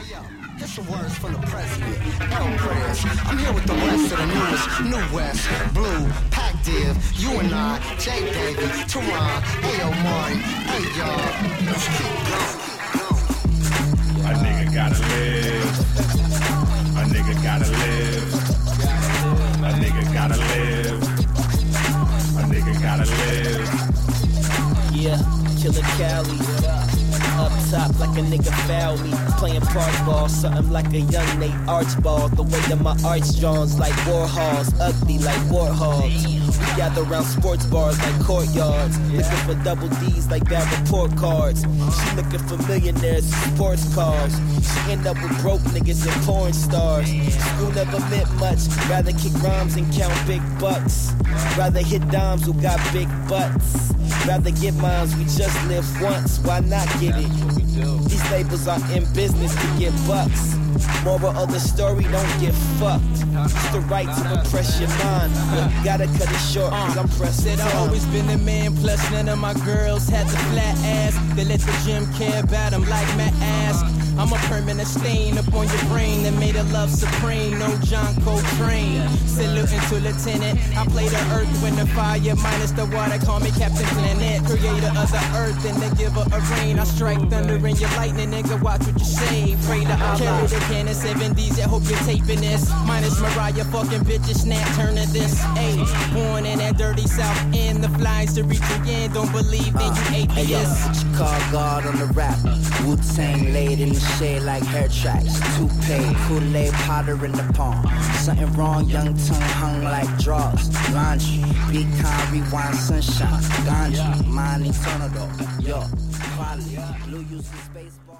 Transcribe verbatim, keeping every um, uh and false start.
Hey yo, here's some words from the president. El Press. I'm here with the rest of the newest, New West, Blue, Pac Div, you and I, J Baby, Teron, Ayo Mari, hey y'all, let's keep going. A nigga gotta live. A nigga gotta live. A nigga gotta live. A nigga gotta live. Yeah, Killer Cali. Up top like a nigga foul me. Playing park ball, something like a young Nate Archibald. The way that my arch draws like Warhols, ugly like warthogs. We gather around sports bars like courtyards, looking for double D's like bad report cards. She looking for millionaires and sports cars. She end up with broke niggas and porn stars. School never meant much, rather kick rhymes and count big bucks. Rather hit dimes who got big butts. Rather get mines, we just live once, why not get it? These labels are in business to get bucks. Moral of the story, don't get fucked. It's the right to impress your mind, but you gotta cut it short, cause I'm pressed. Said I always been a man, plus none of my girls had the flat ass. They let the gym care about them like Matt asked. I'm a permanent stain upon your brain that made a love supreme, no John Coltrane. Saluting to Lieutenant, I play the earth when the fire minus the water, call me Captain Planet. Creator of the earth and the giver of rain. I strike thunder in your lightning, nigga, watch what you say. Pray to Allah. Carry the cannon, seven D's, I hope you're taping this. Minus Mariah, fucking bitches, snap, turn to this. Ayy, born in that dirty south end, the flies to reach the end, don't believe in you atheists. Hey yo, call God on the rap. Wu-Tang laid in the shade like hair tracks. Toupee, Kool-Aid powder in the palm. Something wrong, young tongue hung like draws. Laundry, be calm, rewind, sunshine. Ganja, mine eternal though. Yo, quality, blue uses baseball.